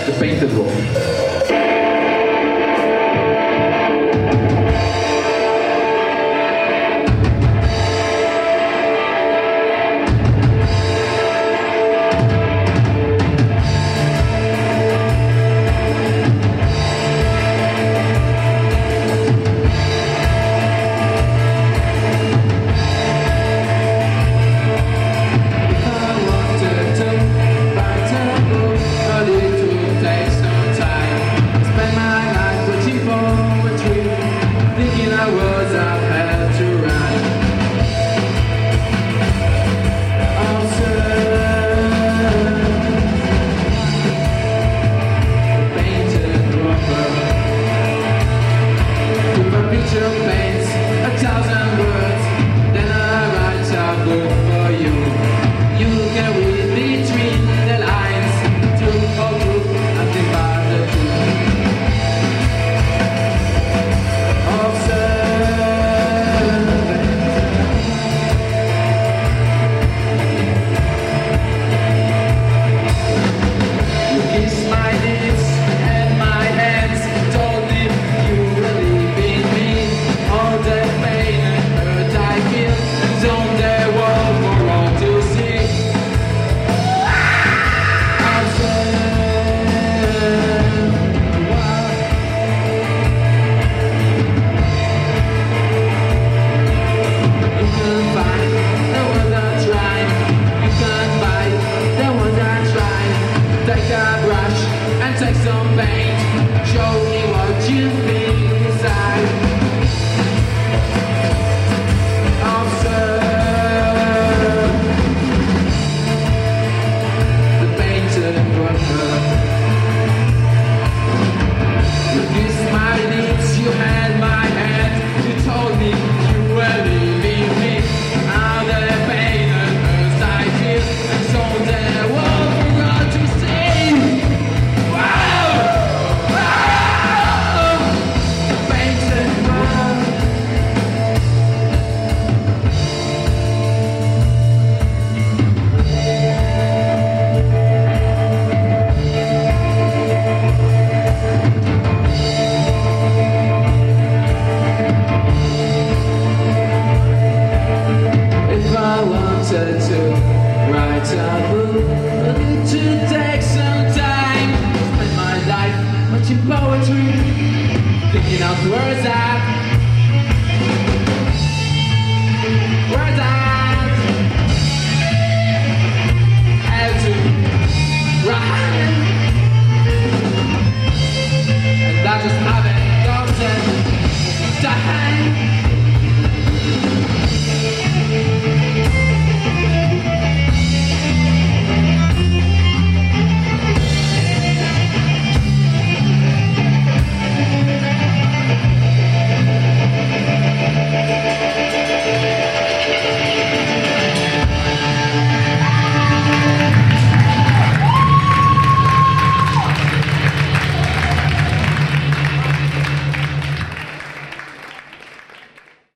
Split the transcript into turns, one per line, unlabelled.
The Painted Wall. Take some paint, show me what you feel inside. Observe the painted worker. With these my lips, you had my hand. You told me you were leaving me. Now the pain and hurts I feel, and so there was forgot to see. To write a book, but it should take some time. Spend my life watching poetry, thinking out words